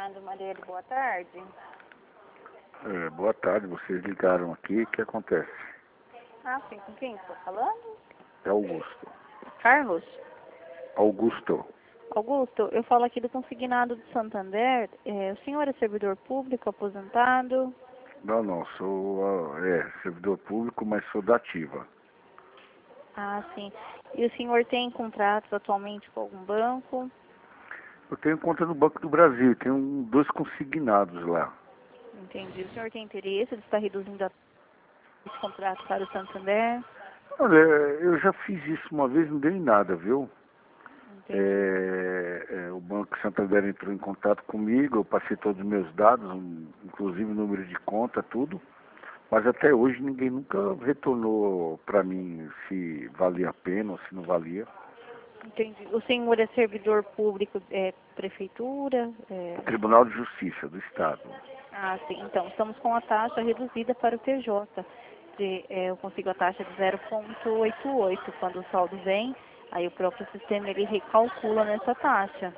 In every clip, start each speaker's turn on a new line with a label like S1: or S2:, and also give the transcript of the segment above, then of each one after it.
S1: consignado, Marielle, boa tarde.
S2: Boa tarde, vocês ligaram aqui, o que acontece?
S1: Ah, sim, com quem estou falando?
S2: É Augusto.
S1: Carlos?
S2: Augusto.
S1: Augusto, eu falo aqui do consignado de Santander. O senhor é servidor público, aposentado?
S2: Não, sou servidor público, mas sou da ativa.
S1: Ah, sim. E o senhor tem contratos atualmente com algum banco?
S2: Eu tenho conta no Banco do Brasil, tenho dois consignados lá.
S1: Entendi. O senhor tem interesse de estar reduzindo esse contrato para o Santander?
S2: Olha, eu já fiz isso uma vez, não dei em nada, viu?
S1: Entendi.
S2: O Banco Santander entrou em contato comigo, eu passei todos os meus dados, inclusive o número de conta, tudo. Mas até hoje ninguém nunca retornou para mim se valia a pena ou se não valia.
S1: Entendi. O senhor é servidor público, prefeitura?
S2: Tribunal de Justiça do Estado.
S1: Ah, sim. Então, estamos com a taxa reduzida para o TJ. Eu consigo a taxa de 0,88. Quando o saldo vem, aí o próprio sistema ele recalcula nessa taxa.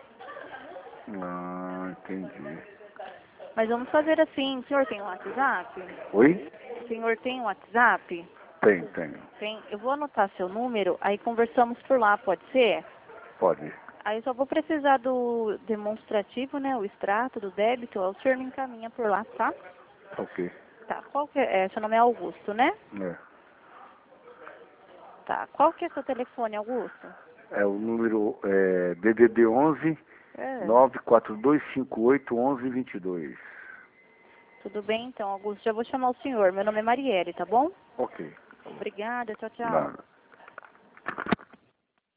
S2: Ah, entendi.
S1: Mas vamos fazer assim. O senhor tem um WhatsApp?
S2: Oi?
S1: O senhor tem um WhatsApp?
S2: Tenho.
S1: Tem. Eu vou anotar seu número, aí conversamos por lá, pode ser?
S2: Pode.
S1: Aí eu só vou precisar do demonstrativo, né? O extrato do débito. O senhor me encaminha por lá, tá?
S2: Ok.
S1: Tá. Qual que é? Seu nome é Augusto, né?
S2: É.
S1: Tá. Qual que é seu telefone, Augusto?
S2: O número DDD 11
S1: É.
S2: 94258 1122.
S1: Tudo bem, então, Augusto. Já vou chamar o senhor. Meu nome é Marielle, tá bom?
S2: Ok.
S1: Obrigada. Tchau, tchau.
S2: Nada.